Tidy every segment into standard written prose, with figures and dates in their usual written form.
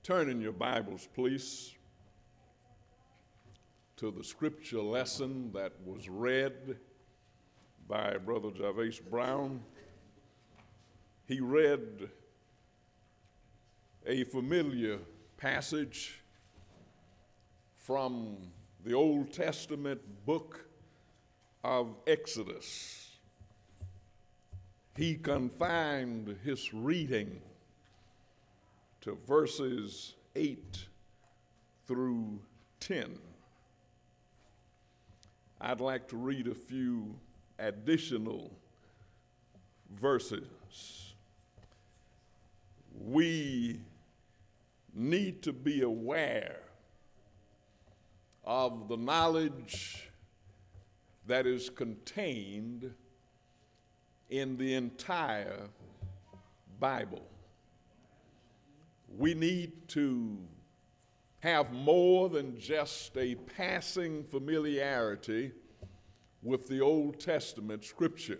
Turn in your Bibles, please, to the scripture lesson that was read by Brother Jarvis Brown. He read a familiar passage from the Old Testament book of Exodus. He confined his reading to verses 8 through 10. I'd like to read a few additional verses. We need to be aware of the knowledge that is contained in the entire Bible. We need to have more than just a passing familiarity with the Old Testament scripture.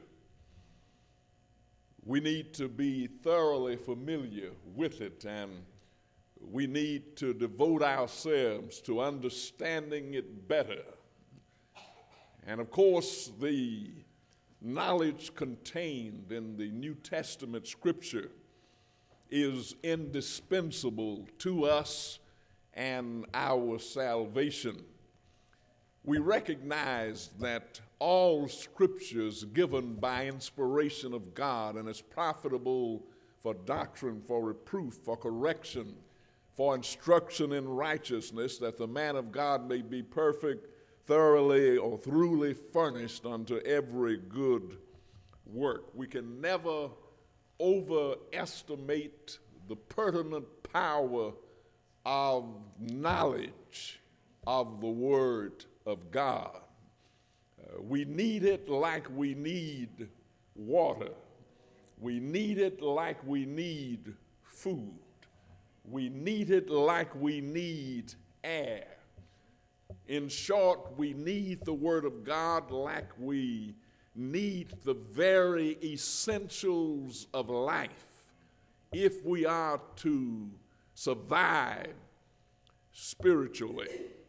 We need to be thoroughly familiar with it, and we need to devote ourselves to understanding it better. And of course, the knowledge contained in the New Testament scripture is indispensable to us and our salvation. We recognize that all scripture is given by inspiration of God and is profitable for doctrine, for reproof, for correction, for instruction in righteousness, that the man of God may be perfect, thoroughly or thoroughly furnished unto every good work. We can never overestimate the pertinent power of knowledge of the Word of God. We need it like we need water. We need it like we need food. We need it like we need air. In short, we need the Word of God like we need the very essentials of life if we are to survive spiritually.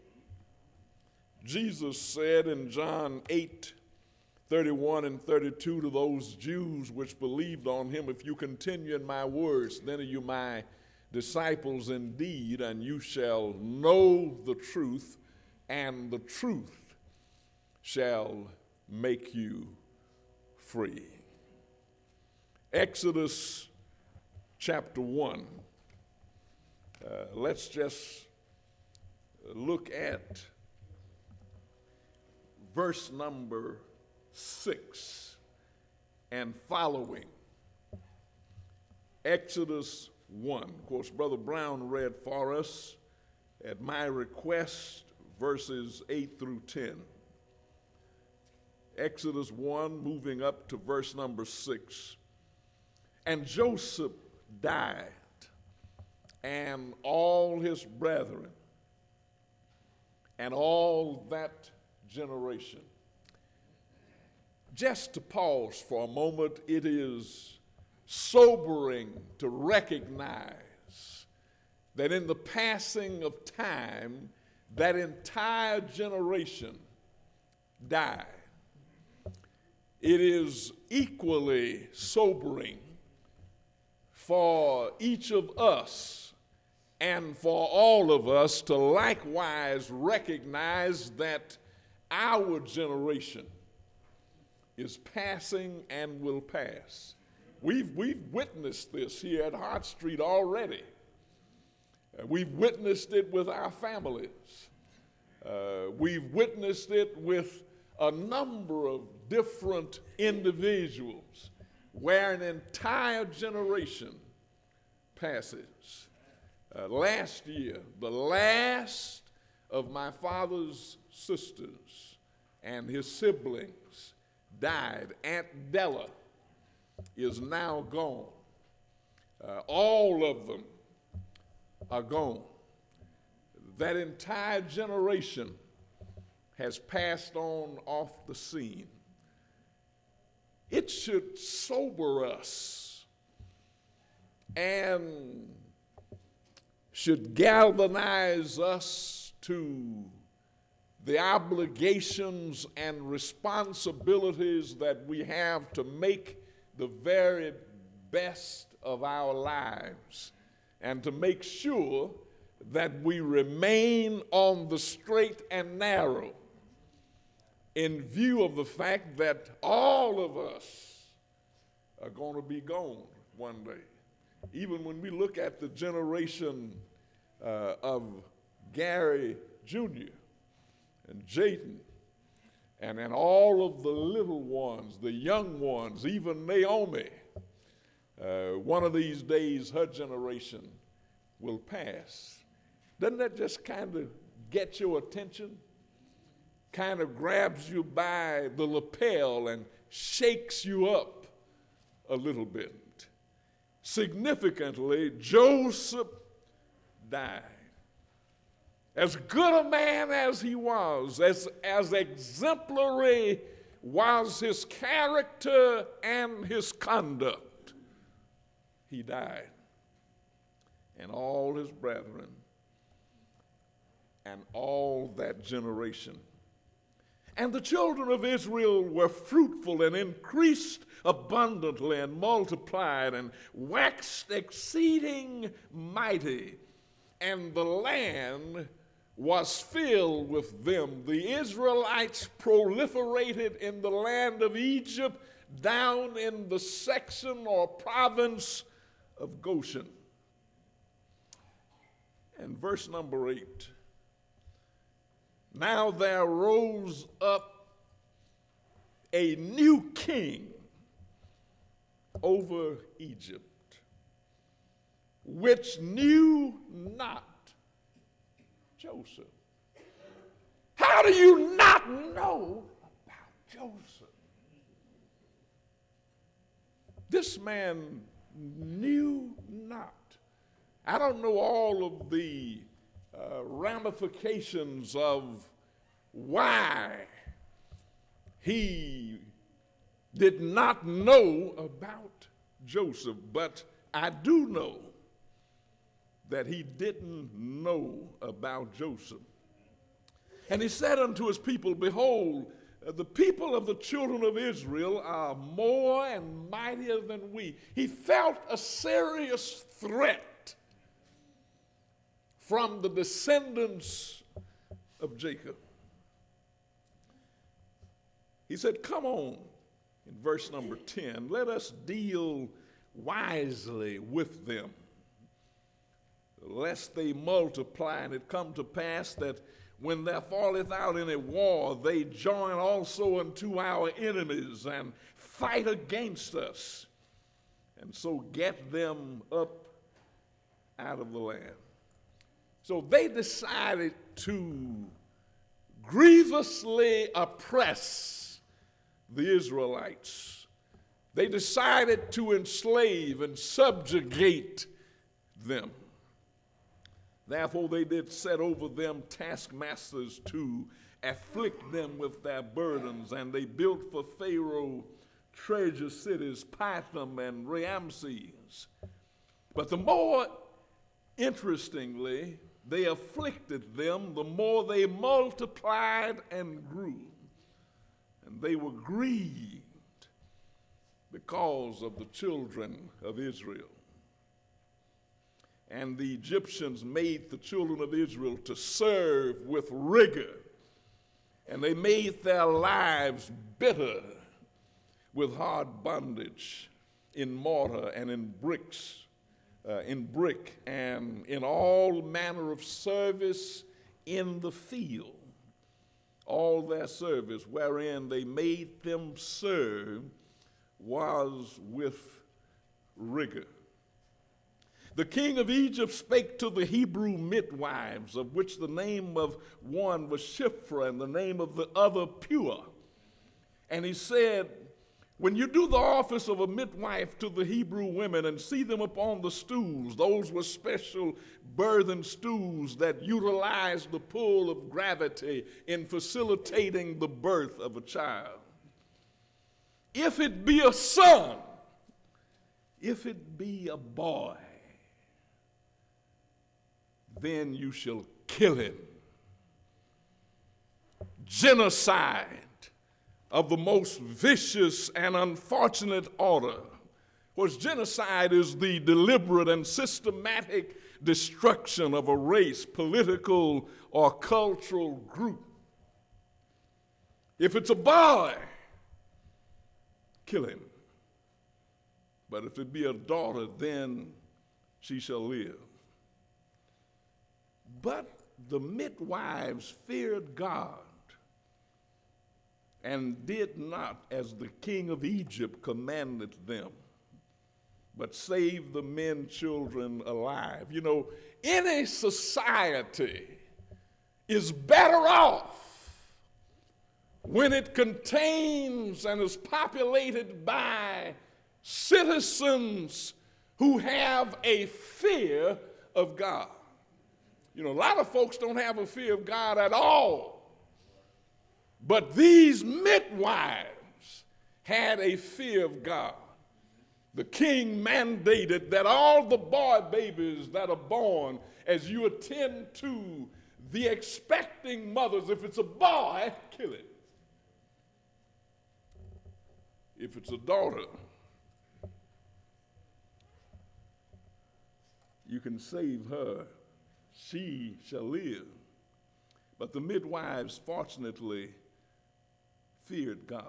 Jesus said in John 8:31 and 32 to those Jews which believed on him, "If you continue in my words, then are you my disciples indeed, and you shall know the truth, and the truth shall make you free." Exodus chapter 1. Let's just look at verse number 6 and following. Exodus 1. Of course, Brother Brown read for us, at my request, verses 8 through 10. Exodus 1, moving up to verse number 6. "And Joseph died, and all his brethren, and all that generation." Just to pause for a moment, it is sobering to recognize that in the passing of time, that entire generation died. It is equally sobering for each of us and for all of us to likewise recognize that our generation is passing and will pass. We've witnessed this here at Hart Street already. We've witnessed it with our families. We've witnessed it with a number of different individuals where an entire generation passes. Last year, the last of my father's sisters and his siblings died. Aunt Della is now gone. All of them are gone. That entire generation has passed on off the scene. It should sober us and should galvanize us to the obligations and responsibilities that we have to make the very best of our lives and to make sure that we remain on the straight and narrow in view of the fact that all of us are going to be gone one day. Even when we look at the generation of Gary Jr. and Jayden and all of the little ones, the young ones, even Naomi, one of these days her generation will pass. Doesn't that just kind of get your attention? Kind of grabs you by the lapel and shakes you up a little bit. Significantly, Joseph died. As good a man as he was, as exemplary was his character and his conduct, he died. And all his brethren and all that generation. And the children of Israel were fruitful and increased abundantly and multiplied and waxed exceeding mighty. And the land was filled with them. The Israelites proliferated in the land of Egypt down in the section or province of Goshen. And verse number 8. Now there rose up a new king over Egypt, which knew not Joseph. How do you not know about Joseph? This man knew not. I don't know all of the ramifications of why he did not know about Joseph, but I do know that he didn't know about Joseph. And he said unto his people, behold, the people of the children of Israel are more and mightier than we. He felt a serious threat from the descendants of Jacob. He said, come on, in verse number 10, let us deal wisely with them, lest they multiply, and it come to pass that when there falleth out any war, they join also unto our enemies and fight against us, and so get them up out of the land. So they decided to grievously oppress the Israelites. They decided to enslave and subjugate them. Therefore they did set over them taskmasters to afflict them with their burdens, and they built for Pharaoh treasure cities, Pithom and Ramses. But the more interestingly they afflicted them, the more they multiplied and grew. And they were grieved because of the children of Israel. And the Egyptians made the children of Israel to serve with rigor, and they made their lives bitter with hard bondage in mortar and in bricks, in brick, and in all manner of service in the field. All their service wherein they made them serve was with rigor. The king of Egypt spake to the Hebrew midwives, of which the name of one was Shiphrah and the name of the other Pua. And he said, when you do the office of a midwife to the Hebrew women and see them upon the stools, those were special burthen stools that utilized the pull of gravity in facilitating the birth of a child. If it be a son, if it be a boy, then you shall kill him. Genocide of the most vicious and unfortunate order. Of course, genocide is the deliberate and systematic destruction of a race, political, or cultural group. If it's a boy, kill him. But if it be a daughter, then she shall live. But the midwives feared God and did not as the king of Egypt commanded them, but saved the men children alive. You know, any society is better off when it contains and is populated by citizens who have a fear of God. You know, a lot of folks don't have a fear of God at all. But these midwives had a fear of God. The king mandated that all the boy babies that are born, as you attend to the expecting mothers, if it's a boy, kill it. If it's a daughter, you can save her. She shall live. But the midwives, fortunately, feared God.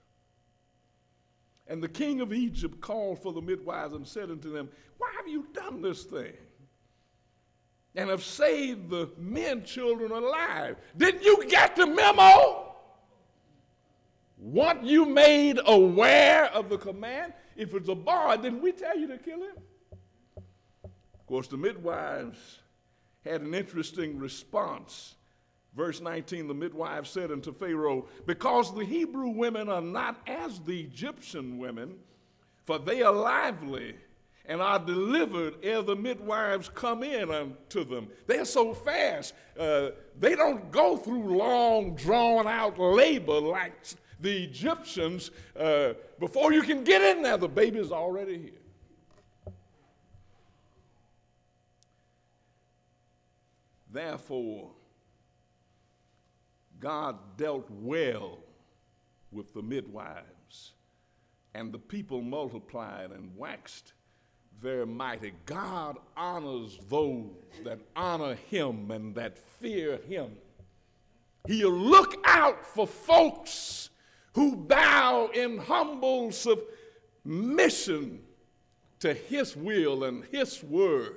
And the king of Egypt called for the midwives and said unto them, why have you done this thing? And have saved the men children alive. Didn't you get the memo? Weren't you made aware of the command? If it's a boy, didn't we tell you to kill him? Of course, the midwives had an interesting response. Verse 19, the midwife said unto Pharaoh, because the Hebrew women are not as the Egyptian women, for they are lively and are delivered ere the midwives come in unto them. They're so fast. They don't go through long, drawn-out labor like the Egyptians. Before you can get in there, the baby's already here. Therefore, God dealt well with the midwives, and the people multiplied and waxed very mighty. God honors those that honor him and that fear him. He'll look out for folks who bow in humble submission to his will and his word.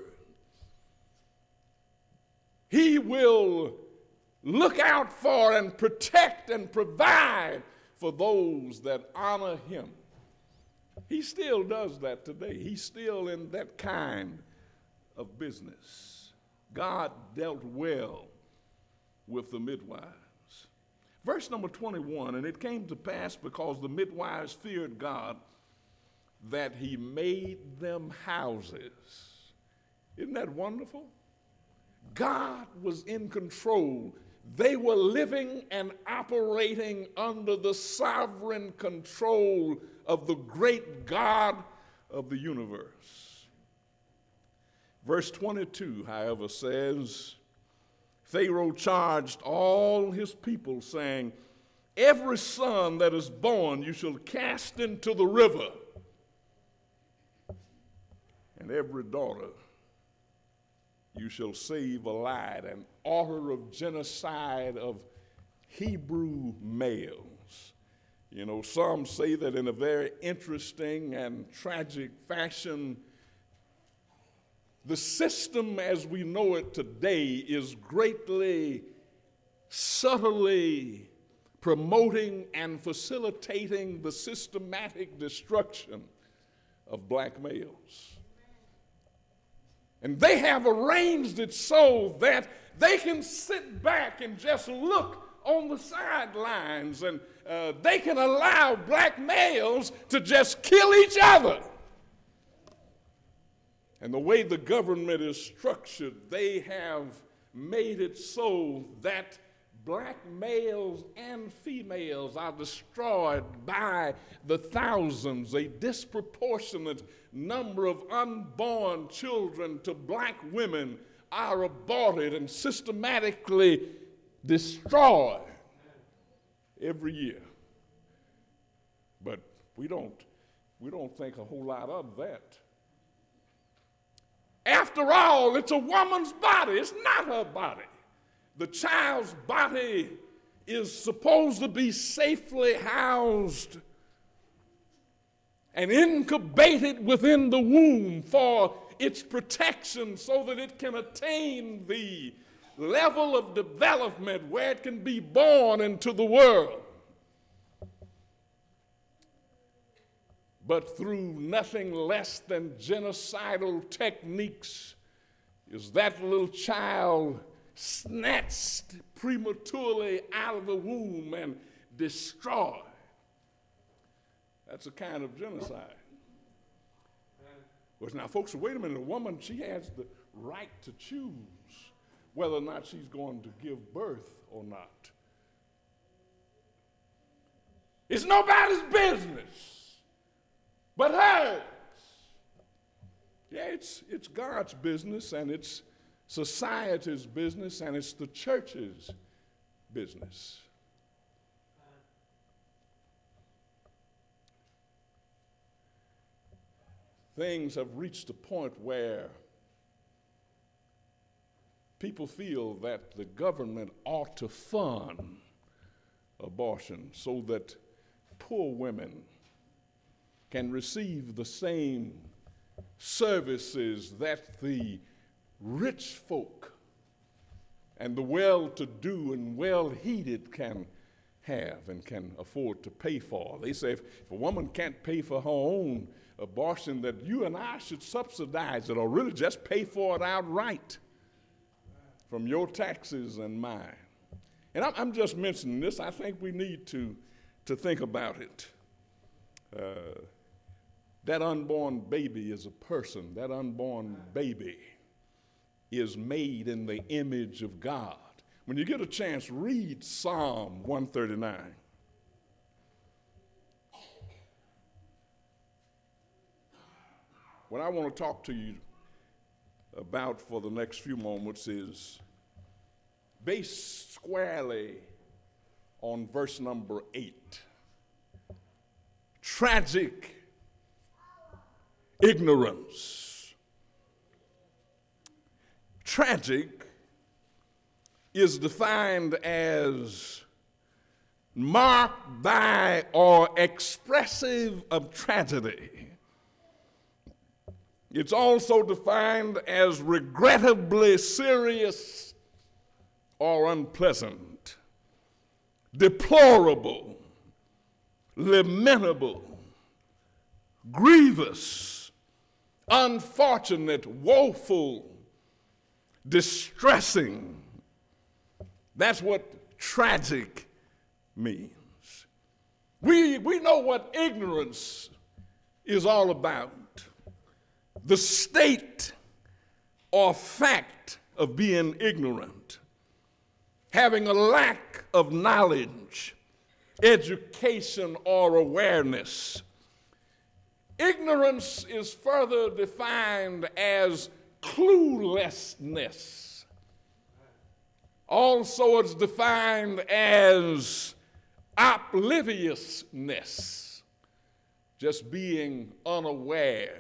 He will look out for and protect and provide for those that honor him. He still does that today. He's still in that kind of business. God dealt well with the midwives. Verse number 21, and it came to pass because the midwives feared God that he made them houses. Isn't that wonderful? God was in control. They were living and operating under the sovereign control of the great God of the universe. Verse 22, however, says, Pharaoh charged all his people, saying, every son that is born you shall cast into the river, and every daughter you shall save alive. An order of genocide of Hebrew males. You know, some say that in a very interesting and tragic fashion, the system as we know it today is greatly, subtly promoting and facilitating the systematic destruction of black males. And they have arranged it so that they can sit back and just look on the sidelines, and they can allow black males to just kill each other. And the way the government is structured, they have made it so that black males and females are destroyed by the thousands. A disproportionate number of unborn children to black women are aborted and systematically destroyed every year. But we don't think a whole lot of that. After all, it's a woman's body. It's not her body. The child's body is supposed to be safely housed and incubated within the womb for its protection so that it can attain the level of development where it can be born into the world. But through nothing less than genocidal techniques is that little child snatched prematurely out of the womb and destroyed. That's a kind of genocide. Well, now, folks, wait a minute. A woman, she has the right to choose whether or not she's going to give birth or not. It's nobody's business but hers. Yeah, it's God's business, and it's society's business, and it's the church's business. Things have reached a point where people feel that the government ought to fund abortion so that poor women can receive the same services that the rich folk and the well-to-do and well-heated can have and can afford to pay for. They say if a woman can't pay for her own abortion, that you and I should subsidize it or really just pay for it outright from your taxes and mine. And I'm just mentioning this. I think we need to think about it. That unborn baby is a person. That unborn baby is made in the image of God. When you get a chance, read Psalm 139. What I want to talk to you about for the next few moments is based squarely on verse number 8. Tragic ignorance. Tragic is defined as marked by or expressive of tragedy. It's also defined as regrettably serious or unpleasant, deplorable, lamentable, grievous, unfortunate, woeful, distressing. That's what tragic means. We know what ignorance is all about. The state or fact of being ignorant, having a lack of knowledge, education, or awareness. Ignorance is further defined as cluelessness. Also, it's defined as obliviousness, just being unaware,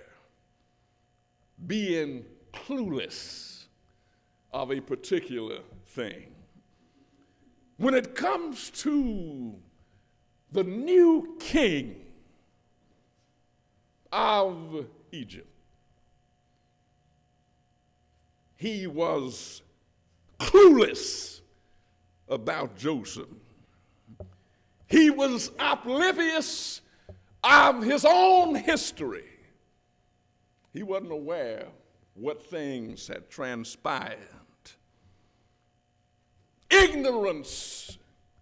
being clueless of a particular thing. When it comes to the new king of Egypt, he was clueless about Joseph. He was oblivious of his own history. He wasn't aware what things had transpired. Ignorance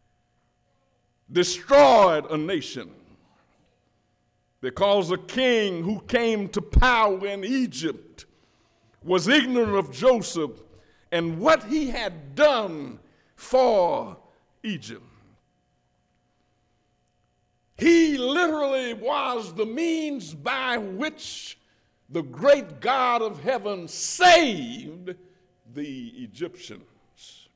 destroyed a nation because a king who came to power in Egypt was ignorant of Joseph and what he had done for Egypt. He literally was the means by which the great God of heaven saved the Egyptians.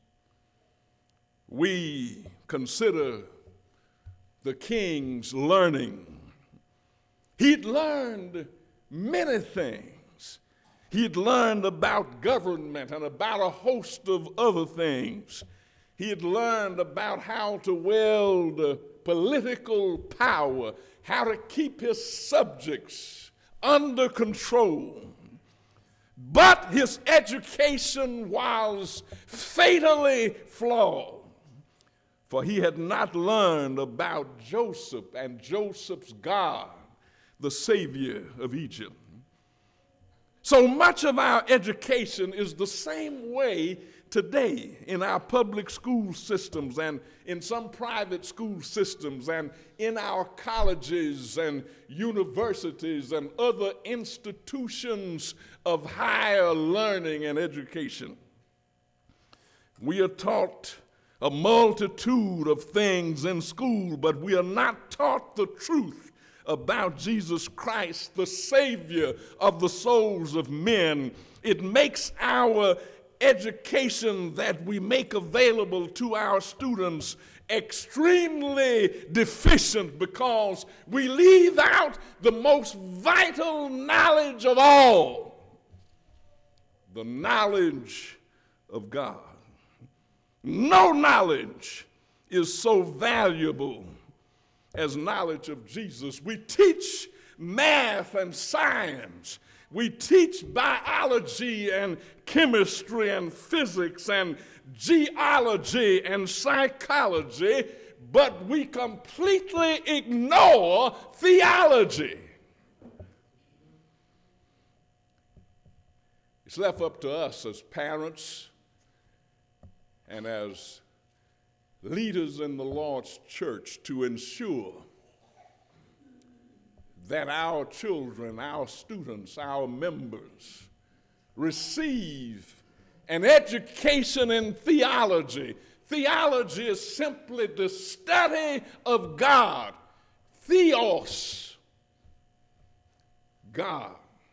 We consider the king's learning. He'd learned many things. He'd learned about government and about a host of other things. He had learned about how to wield political power, how to keep his subjects under control. But his education was fatally flawed, for he had not learned about Joseph and Joseph's God, the Savior of Egypt. So much of our education is the same way today in our public school systems and in some private school systems and in our colleges and universities and other institutions of higher learning and education. We are taught a multitude of things in school, but we are not taught the truth about Jesus Christ, the Savior of the souls of men. It makes our education that we make available to our students extremely deficient because we leave out the most vital knowledge of all, the knowledge of God. No knowledge is so valuable as knowledge of Jesus. We teach math and science. We teach biology and chemistry and physics and geology and psychology, but we completely ignore theology. It's left up to us as parents and as leaders in the Lord's church to ensure that our children, our students, our members receive an education in theology. Theology is simply the study of God. Theos, God.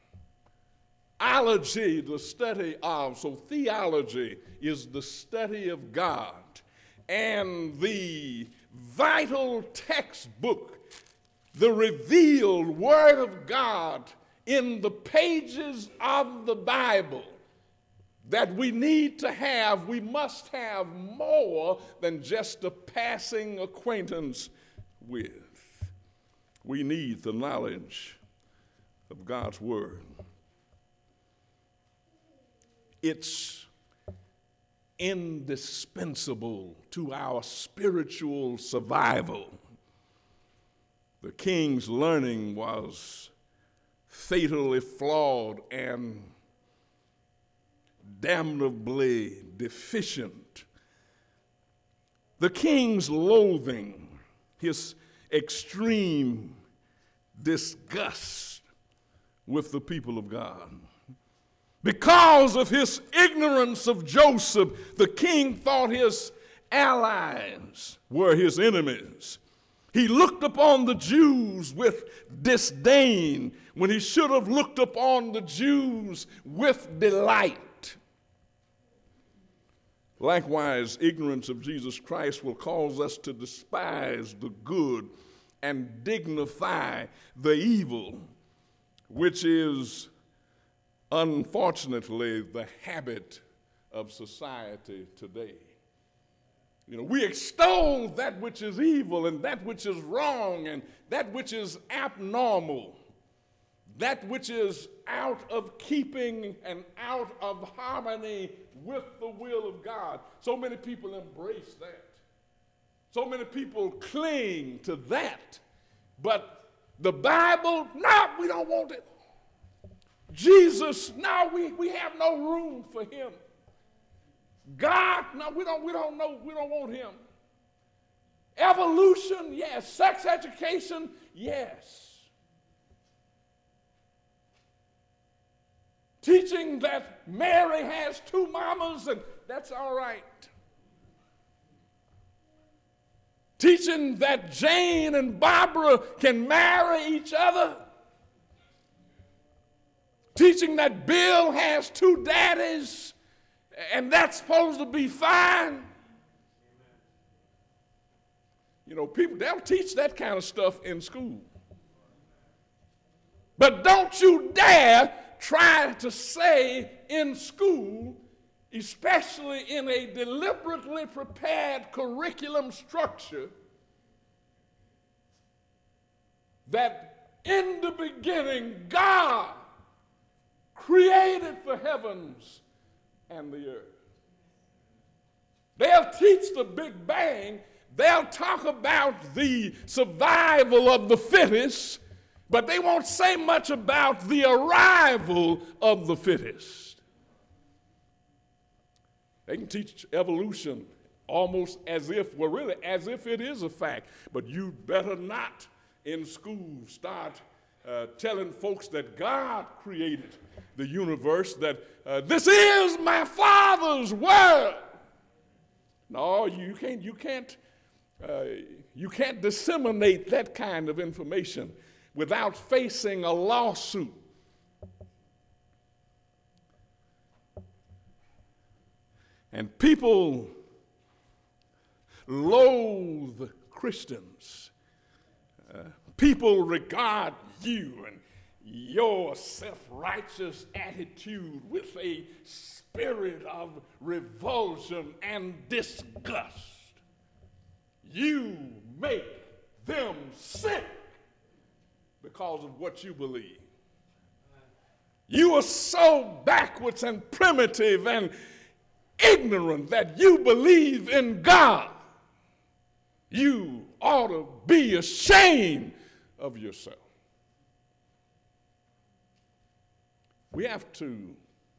Ology, the study of. So theology is the study of God. And the vital textbook, the revealed Word of God in the pages of the Bible that we need to have, we must have more than just a passing acquaintance with. We need the knowledge of God's Word. It's indispensable to our spiritual survival. The king's learning was fatally flawed and damnably deficient. The king's loathing, his extreme disgust with the people of God. Because of his ignorance of Joseph, the king thought his allies were his enemies. He looked upon the Jews with disdain when he should have looked upon the Jews with delight. Likewise, ignorance of Jesus Christ will cause us to despise the good and dignify the evil, which is unfortunately the habit of society today. You know, we extol that which is evil and that which is wrong and that which is abnormal, that which is out of keeping and out of harmony with the will of God. So many people embrace that. So many people cling to that. But the Bible, no, we don't want it. Jesus, no, we have no room for him. God, no, we don't want him. Evolution, yes. Sex education, yes. Teaching that Mary has two mamas and that's all right. Teaching that Jane and Barbara can marry each other. Teaching that Bill has two daddies And that's supposed to be fine. You know, people, they'll teach that kind of stuff in school. But don't you dare try to say in school, especially in a deliberately prepared curriculum structure, that in the beginning God created the heavens and the earth. They'll teach the Big Bang. They'll talk about the survival of the fittest, but they won't say much about the arrival of the fittest. They can teach evolution almost as if, well, really, as if it is a fact. But you better not in school start telling folks that God created the universe, that this is my Father's word. No, you can't disseminate that kind of information without facing a lawsuit. And people loathe Christians. People regard you and your self-righteous attitude with a spirit of revulsion and disgust. You make them sick because of what you believe. You are so backwards and primitive and ignorant that you believe in God. You ought to be ashamed of yourself. We have to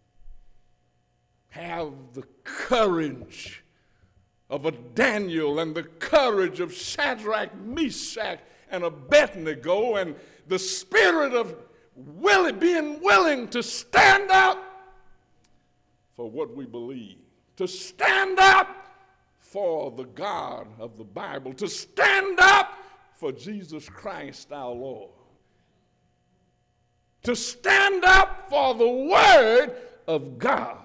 have the courage of a Daniel and the courage of Shadrach, Meshach, and Abednego, and the spirit of being willing to stand up for what we believe, to stand up for the God of the Bible, to stand up for Jesus Christ our Lord, to stand up for the Word of God.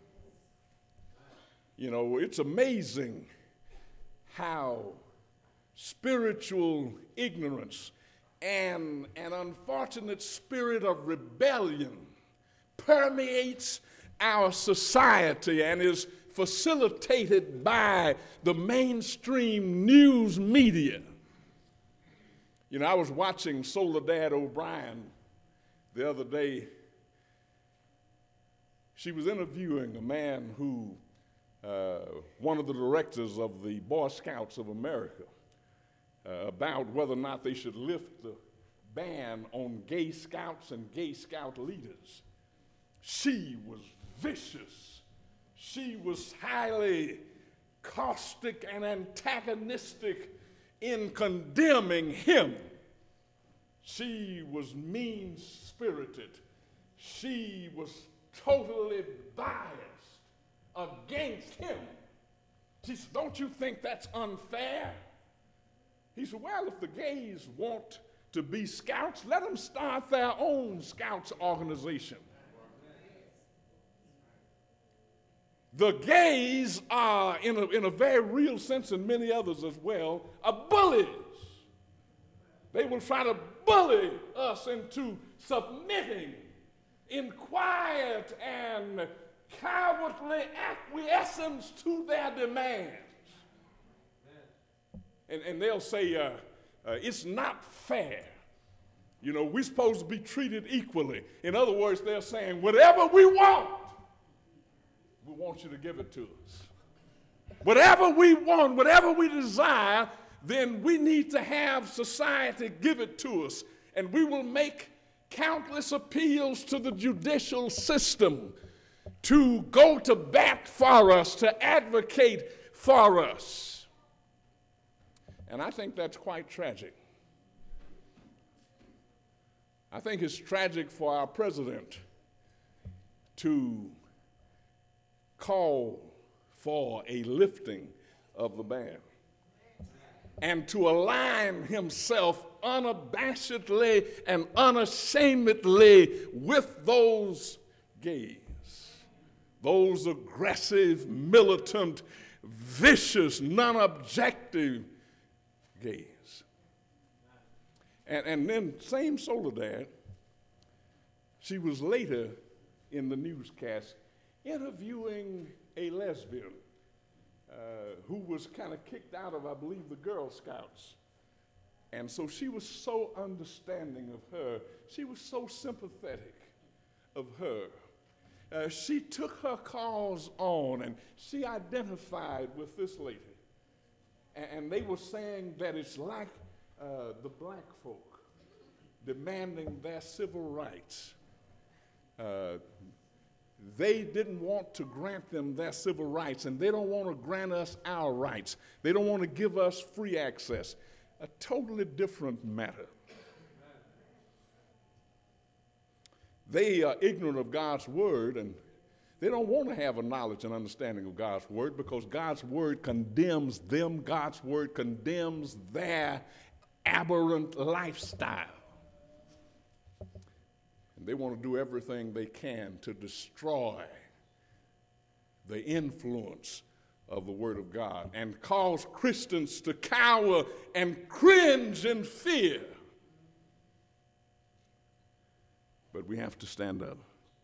You know, it's amazing how spiritual ignorance and an unfortunate spirit of rebellion permeates our society and is facilitated by the mainstream news media. You know, I was watching Soledad O'Brien the other day. She was interviewing a man who, one of the directors of the Boy Scouts of America, about whether or not they should lift the ban on gay scouts and gay scout leaders. She was vicious. She was highly caustic and antagonistic in condemning him. She was mean-spirited. She was totally biased against him. She said, "Don't you think that's unfair?" He said, "Well, if the gays want to be scouts, let them start their own scouts organization." The gays are, in a very real sense, and many others as well, are bullies. They will try to bully us into submitting in quiet and cowardly acquiescence to their demands. And they'll say, it's not fair. You know, we're supposed to be treated equally. In other words, they're saying, whatever we want you to give it to us. Whatever we want, whatever we desire, then we need to have society give it to us. And we will make countless appeals to the judicial system to go to bat for us, to advocate for us. And I think that's quite tragic. I think it's tragic for our president to call for a lifting of the ban and to align himself unabashedly and unashamedly with those gays, those aggressive, militant, vicious, non-objective gays. And then same Soledad, she was later in the newscast interviewing a lesbian who was kind of kicked out of, I believe, the Girl Scouts. And so she was so understanding of her. She was so sympathetic of her. She took her cause on, and she identified with this lady. And they were saying that it's like the black folk demanding their civil rights. They didn't want to grant them their civil rights, and they don't want to grant us our rights. They don't want to give us free access. A totally different matter. They are ignorant of God's word, and they don't want to have a knowledge and understanding of God's word, because God's word condemns them. God's word condemns their aberrant lifestyle. And they want to do everything they can to destroy the influence of the Word of God and cause Christians to cower and cringe in fear. But we have to stand up.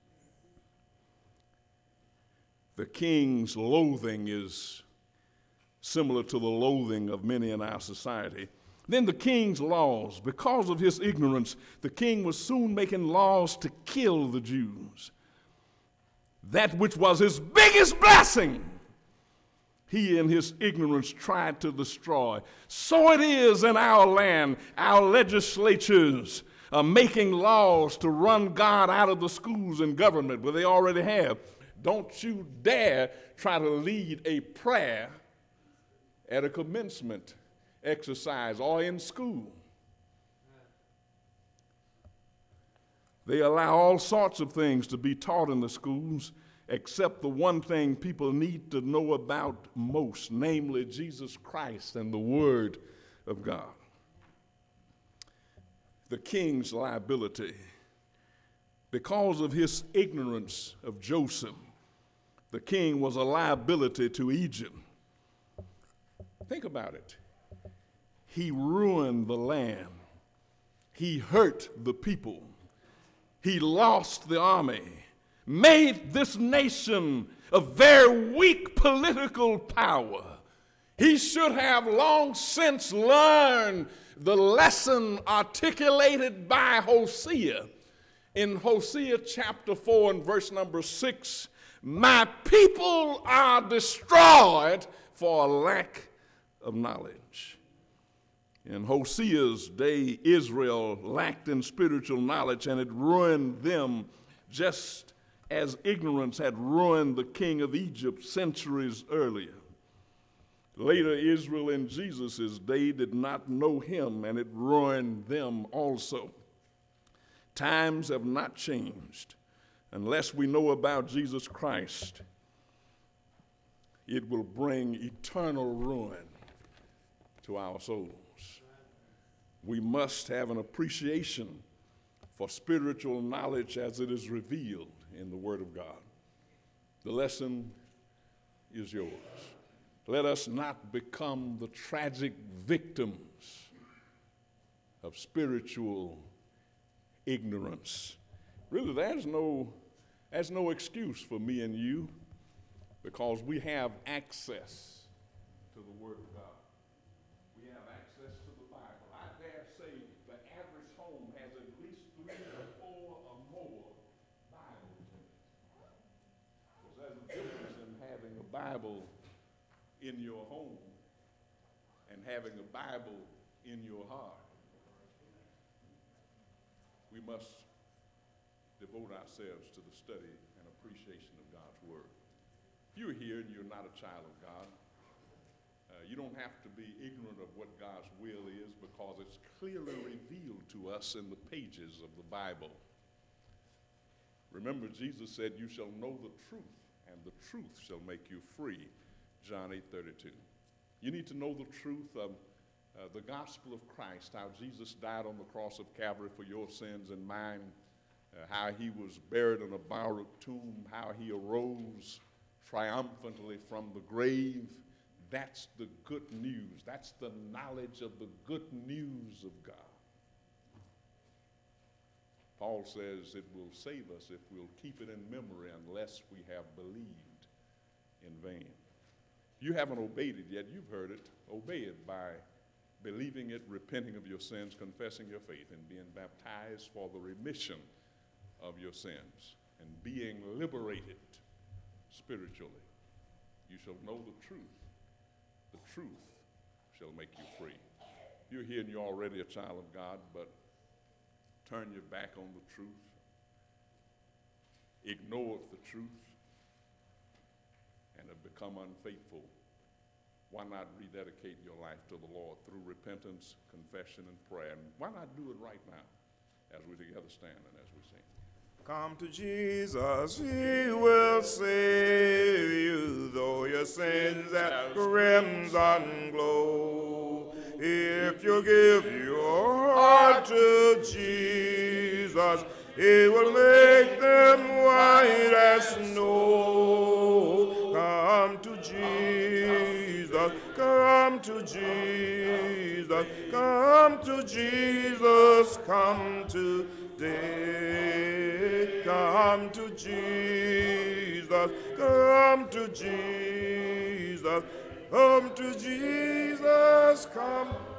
The king's loathing is similar to the loathing of many in our society. Then the king's laws, because of his ignorance, the king was soon making laws to kill the Jews. That which was his biggest blessing, he in his ignorance tried to destroy. So it is in our land. Our legislatures are making laws to run God out of the schools and government, where they already have. Don't you dare try to lead a prayer at a commencement exercise or in school. They allow all sorts of things to be taught in the schools, except the one thing people need to know about most, namely Jesus Christ and the Word of God. The king's liability. Because of his ignorance of Joseph, the king was a liability to Egypt. Think about it. He ruined the land. He hurt the people. He lost the army, made this nation a very weak political power. He should have long since learned the lesson articulated by Hosea. In Hosea chapter 4 and verse number 6, my people are destroyed for a lack of knowledge. In Hosea's day, Israel lacked in spiritual knowledge, and it ruined them just as ignorance had ruined the king of Egypt centuries earlier. Later, Israel in Jesus' day did not know him, and it ruined them also. Times have not changed. Unless we know about Jesus Christ, it will bring eternal ruin to our souls. We must have an appreciation for spiritual knowledge as it is revealed in the Word of God. The lesson is yours. Let us not become the tragic victims of spiritual ignorance. Really, there's no excuse for me and you, because we have access to the Word of God. We have access to the Bible. I dare say the average home has at least 3 or 4 or more Bibles in it. Because there's a difference in having a Bible in your home and having a Bible in your heart. We must devote ourselves to the study and appreciation of God's Word. If you're here and you're not a child of God, you don't have to be ignorant of what God's will is, because it's clearly revealed to us in the pages of the Bible. Remember, Jesus said, you shall know the truth, and the truth shall make you free, John 8:32. You need to know the truth of the gospel of Christ, how Jesus died on the cross of Calvary for your sins and mine, how he was buried in a borrowed tomb, how he arose triumphantly from the grave. That's the good news. That's the knowledge of the good news of God. Paul says it will save us if we'll keep it in memory unless we have believed in vain. If you haven't obeyed it yet, you've heard it. Obey it by believing it, repenting of your sins, confessing your faith, and being baptized for the remission of your sins, and being liberated spiritually. You shall know the truth. The truth shall make you free. You're here and you're already a child of God, but turn your back on the truth, ignore the truth, and have become unfaithful. Why not rededicate your life to the Lord through repentance, confession, and prayer? And why not do it right now as we together stand and as we sing? Come to Jesus, he will save you, though your sins as crimson glow. If you give your heart to Jesus, he will make them white as snow. Come to Jesus, come to Jesus, come to Jesus, come today. Come to Jesus, come to Jesus, come to Jesus, come.